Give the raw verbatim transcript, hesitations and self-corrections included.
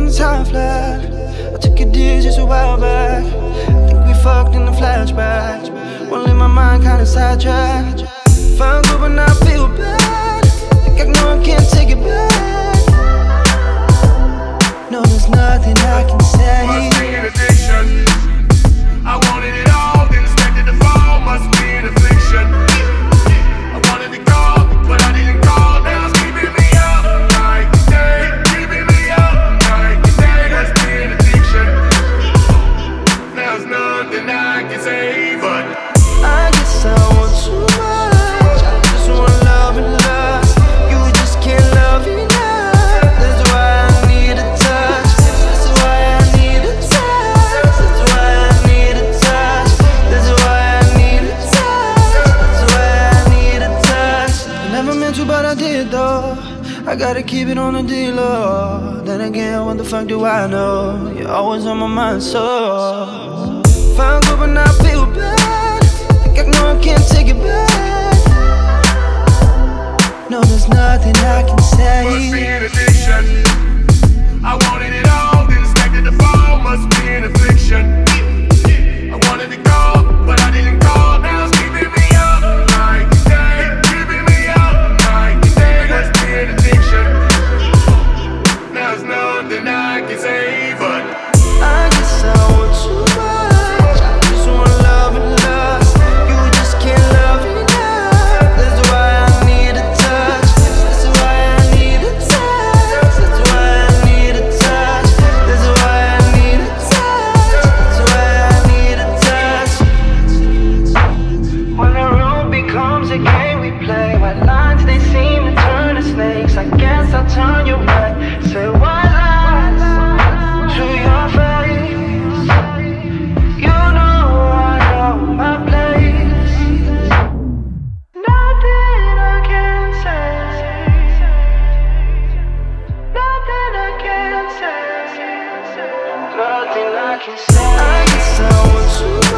the time flat. I took your deals just a while back. I think we fucked in the flashback. Won't leave my mind kinda sidetracked. Found good but now I feel bad. Think I know I can't take it back. No, there's nothing I can say. Must be an addiction. I wanted it all, then expected to fall. Must be an affliction. I wanted to call, but I didn't call. Now it's keeping me up night and day. Keeping me up night and day. Must be an addiction. Now there's nothing I can say, but I guess I want too much. I just want love and lust. You just can't love enough. That's why I need a touch. That's why I need a touch. That's why I need a touch. That's why I need a touch. That's why I need a touch. I never meant to, but I did though. I gotta keep it on the D-Lo. Then again, what the fuck do I know? You're always on my mind, so found good but now I feel bad. Think I know I can't take it back. No, there's nothing I can say. must be an addiction. I wanted it all, then expected to fall. Must be an affliction. I wanted to call, but I didn't call. Now it's keeping me up night and day. Keeping me up night and day. Must be an addiction. Now there's nothing I can say, but I guess I want too much. I just want love and lust. You just can't love enough. That's why I need a touch. That's why I need a touch. That's why I need a touch. That's why I need a touch. That's why I need a touch. When the room becomes a game we play, white lines they seem to turn to snakes. I guess I'll turn your way. Say white lies to your face. You know I know my place. Nothing I can say. Nothing I can say. Nothing I can say. I guess I want too much.